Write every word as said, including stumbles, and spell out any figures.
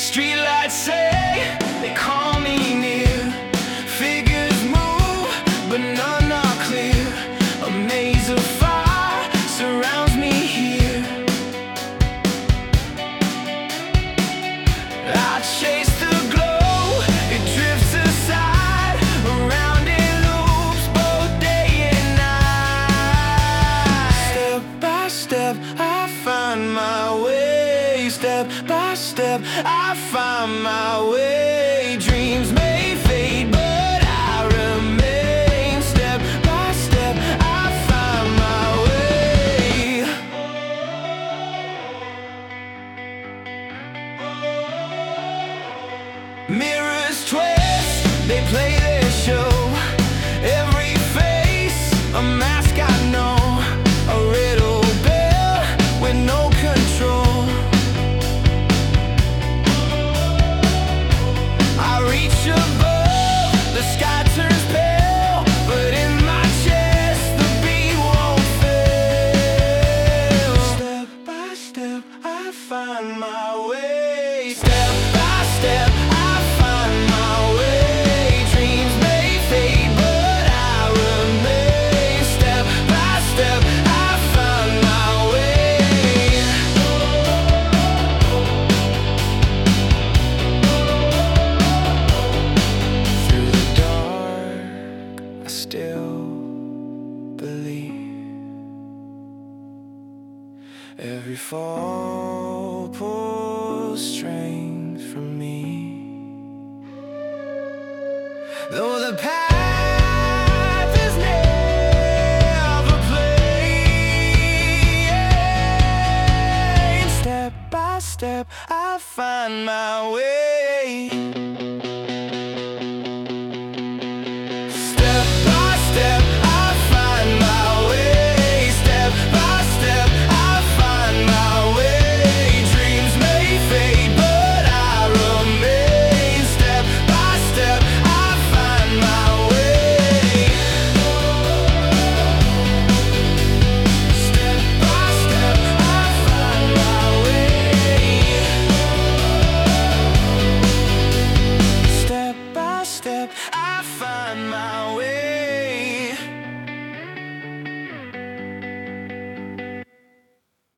Streetlights say they call me near. Figures move, but none are clear. A maze of fire surrounds me here. I chase the glow, it drifts aside. Around it loops both day and night. Step by step, I find my way. Step by step, I find my way. Dreams may fade, but I remain. Step by step, I find my way. Mirrors twist, they play their show. Every face, a mask I know. A riddle bell with no control. I reach above, the sky turns pale, but in my chest the beat won't fail. Step by step, I find my way. Step by step, I find my way. Dreams may fade, but I remain. Step by step, I find my way. Through the dark, I still believe. Every fall pulls strength from me. Though the path is never plain, step by step I find my